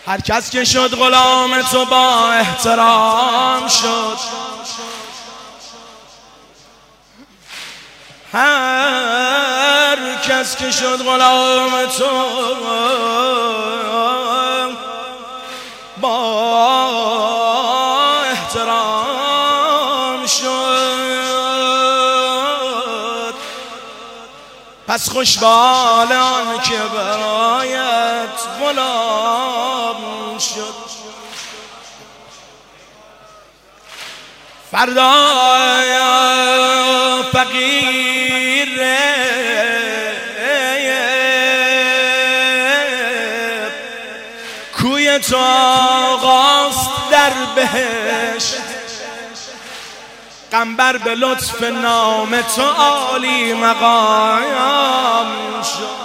هر کس که شد غلام تو با احترام شد، هر کس که شد غلام تو با احترام شد، پس خوشبال آن که برایت غلام شد. فردا فقیر کوی تو آغاست در بهشت، قنبر به لطف نام تو عالی مقام شد.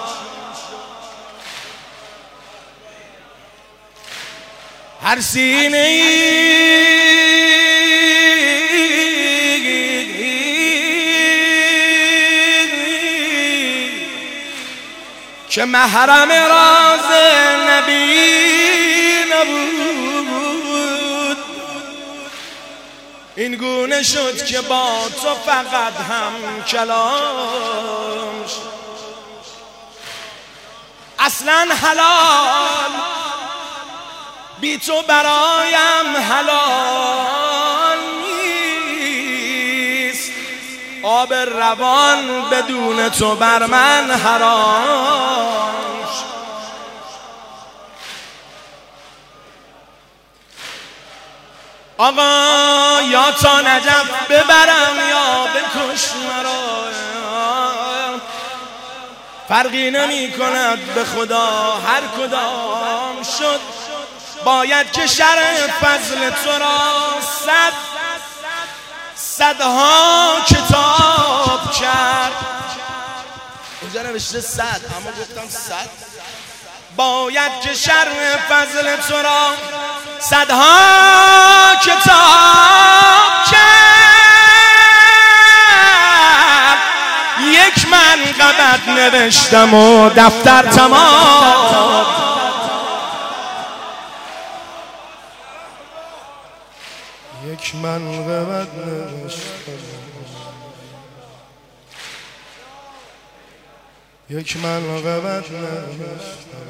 هر سینه‌ای که محرم راز نبی نبود، این گونه شد که با تو فقط هم کلام شد. اصلا حلال بی تو برایم حلال نیست، آب روان بدون تو بر من حرام شد. آقا یا تا نجف ببرم یا بکش مرا، فرقی نمی کند به خدا هر کدام شد. باید که شرع فضل تو را صدها کتاب کرد. اینجا نوشته 100 اما گفتم 100. باید که شرع فضل تو را صدها کتاب کرد، یک منقبت نوشتم و دفتر تمام. یک منقبت نوشتم، یک منقبت نوشتم،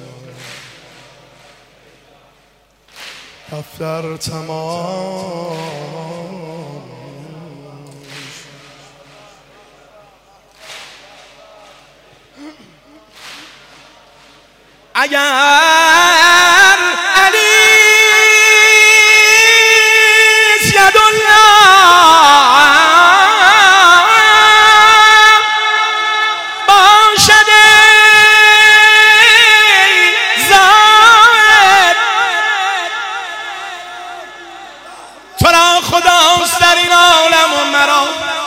دفتر تمام. اگر علی خداست در این عالم و مرا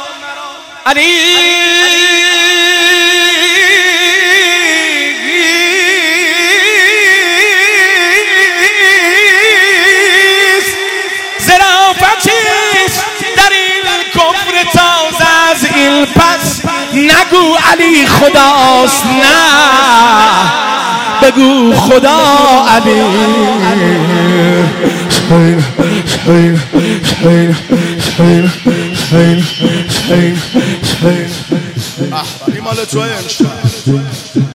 علیست، ظرافتیست در این کفر تازه از این پس. نگو علی خداست، نه بگو خدا علی. این مال توه انشاءالله.